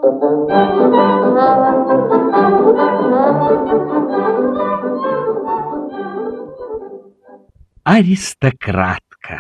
Аристократка.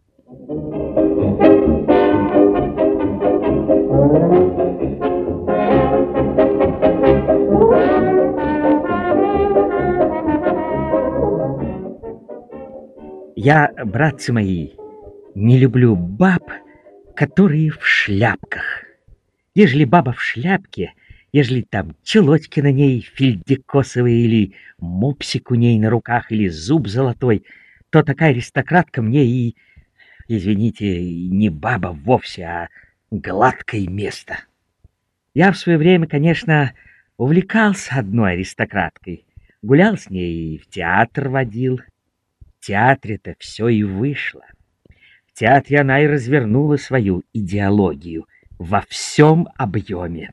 Я, братцы мои, не люблю баб, которые в шляпках. Ежели баба в шляпке, ежели там челочки на ней фельдекосовые или мопсик у ней на руках или зуб золотой, то такая аристократка мне и, извините, не баба вовсе, а гладкое место. Я в свое время, конечно, увлекался одной аристократкой, гулял с ней и в театр водил. В театре-то все и вышло. В театре она и развернула свою идеологию во всем объеме.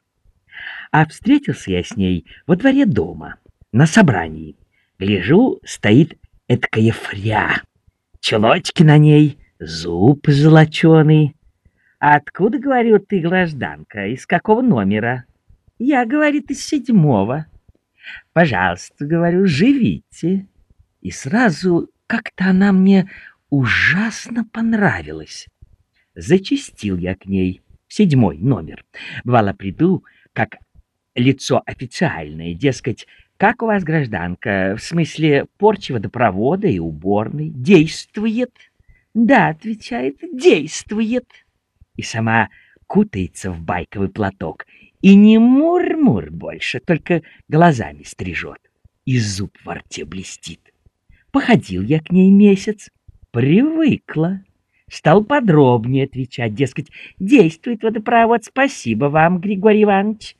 А встретился я с ней во дворе дома, на собрании. Гляжу, стоит эткая фря. Челочки на ней, зуб золоченый. А откуда, говорю, ты, гражданка, из какого номера? Я, говорит, из 7-го. Пожалуйста, говорю, живите. И сразу как-то она мне ужасно понравилась. Зачастил я к ней в 7-й номер. Бывало, приду, как лицо официальное, дескать, как у вас, гражданка, в смысле порчи водопровода и уборной, действует? Да, отвечает, действует. И сама кутается в байковый платок и не мур-мур больше, только глазами стрижет, и зуб во рте блестит. Походил я к ней месяц, привыкла. Стал подробнее отвечать, дескать, действует водопровод, спасибо вам, Григорий Иванович.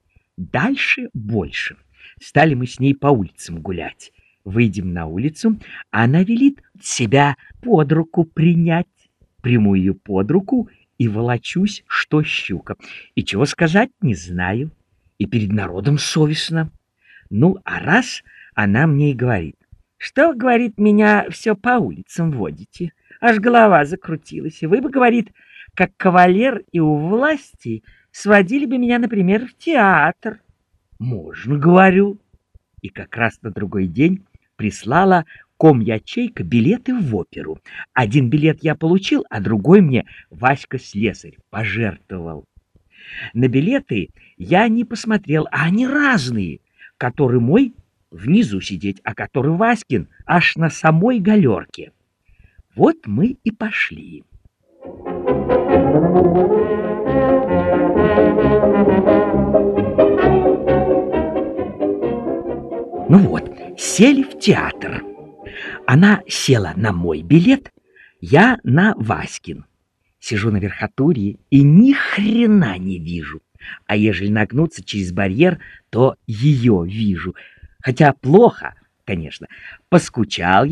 Дальше больше. Стали мы с ней по улицам гулять. Выйдем на улицу, а она велит себя под руку принять. Приму ее под руку и волочусь, что щука. И чего сказать, не знаю. И перед народом совестно. Ну, а раз она мне и говорит, что, говорит, меня все по улицам водите. Аж голова закрутилась. И вы бы, говорит, как кавалер и у власти сводили бы меня, например, в театр. Можно, говорю. И как раз на другой день прислала ком-ячейка билеты в оперу. Один билет я получил, а другой мне Васька Слесарь пожертвовал. На билеты я не посмотрел, а они разные. Который мой внизу сидеть, а который Васькин аж на самой галерке. Вот мы и пошли. Ну вот, сели в театр. Она села на мой билет, я на Васькин. Сижу на верхотурье и ни хрена не вижу. А ежели нагнуться через барьер, то ее вижу. Хотя плохо, конечно. Поскучал,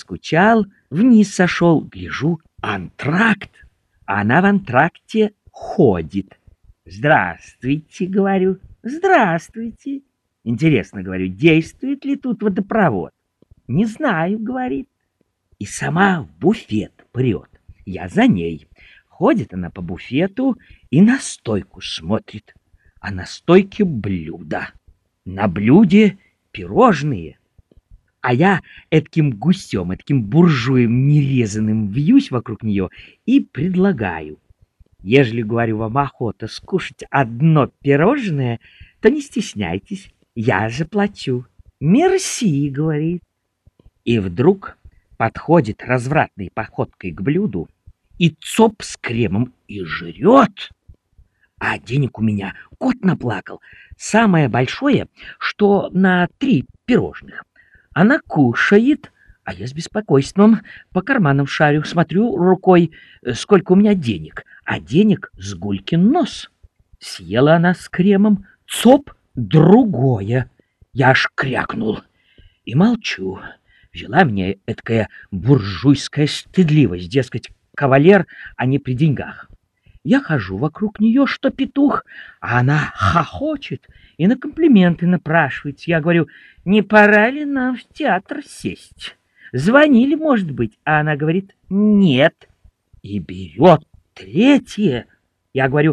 вниз сошел, гляжу, антракт. А она в антракте ходит. Здравствуйте, говорю, здравствуйте. Интересно, говорю, действует ли тут водопровод? Не знаю, говорит. И сама в буфет прет. Я за ней. Ходит она по буфету и на стойку смотрит. А на стойке блюдо. На блюде пирожные. А я этким гусем, этким буржуем нерезанным вьюсь вокруг нее и предлагаю. Ежели, говорю, вам охота скушать одно пирожное, то не стесняйтесь, я заплачу. Мерси, говорит. И вдруг подходит развратной походкой к блюду и цоп с кремом и жрет. А денег у меня кот наплакал. Самое большое, что на 3 пирожных. Она кушает, а я с беспокойством по карманам шарю, смотрю рукой, сколько у меня денег. А денег с гулькин нос. Съела она с кремом, цоп другое. Я аж крякнул и молчу. Взяла меня эткая буржуйская стыдливость, дескать, кавалер, а не при деньгах. Я хожу вокруг нее, что петух, а она хохочет и на комплименты напрашивается. Я говорю, не пора ли нам в театр сесть? Звонили, может быть, а она говорит, нет. И берет третье. Я говорю,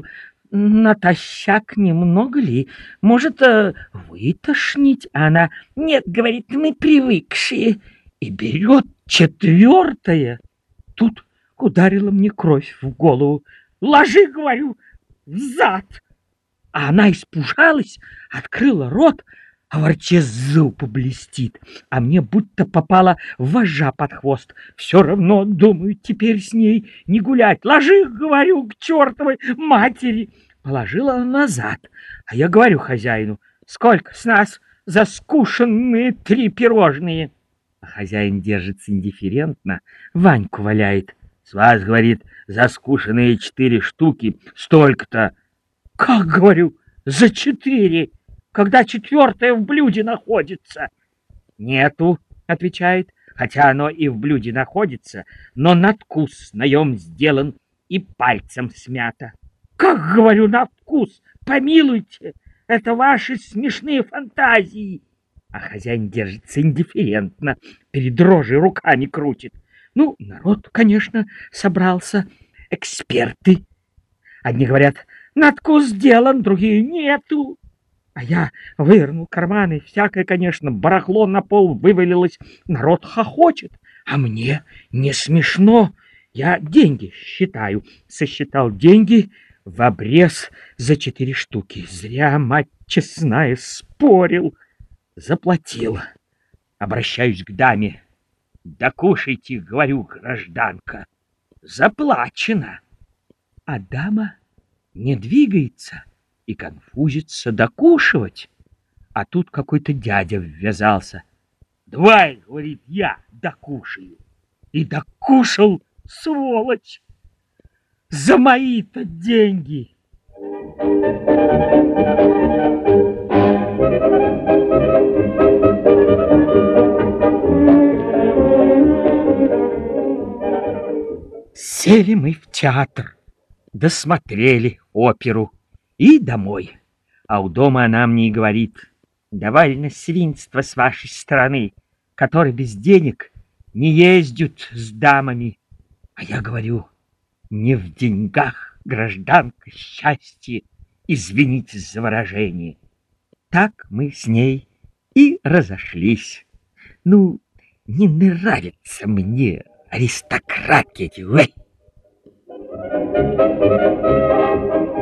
натощак немного ли? Может, вытошнить? А она: нет, говорит, мы привыкшие. И берет четвертое. Тут ударила мне кровь в голову. Ложи, говорю, взад. А она испужалась, открыла рот, а во рте зуб блестит, а мне будто попала вожжа под хвост. Все равно, думаю, теперь с ней не гулять. Ложи, говорю, к чертовой матери. Положила она назад, а я говорю хозяину: сколько с нас за скушенные 3 пирожные? А хозяин держится индифферентно, Ваньку валяет. С вас, говорит, за скушенные 4 штуки столько-то. Как, говорю, за 4, когда четвертое в блюде находится? Нету, отвечает, хотя оно и в блюде находится, но надкус наем сделан и пальцем смято. Как, говорю, надкус? Помилуйте, это ваши смешные фантазии. А хозяин держится индифферентно, перед рожей руками крутит. Ну, народ, конечно, собрался, эксперты. Одни говорят, надкус сделан, другие нету. А я вывернул карманы, всякое, конечно, барахло на пол вывалилось. Народ хохочет, а мне не смешно. Я деньги считаю. Сосчитал деньги в обрез за 4 штуки. Зря, мать честная, спорил. Заплатил. Обращаюсь к даме. Да кушайте, говорю, гражданка. Заплачено. А дама не двигается и конфузится докушивать. А тут какой-то дядя ввязался. Давай, говорит, я докушаю. И докушал, сволочь, за мои-то деньги. Сели мы в театр, досмотрели оперу и домой. А у дома она мне и говорит: довольно свинство с вашей стороны, которые без денег не ездят с дамами. А я говорю: не в деньгах, гражданка, счастье, извините за выражение. Так мы с ней и разошлись. Ну, не нравятся мне аристократки эти. Ой!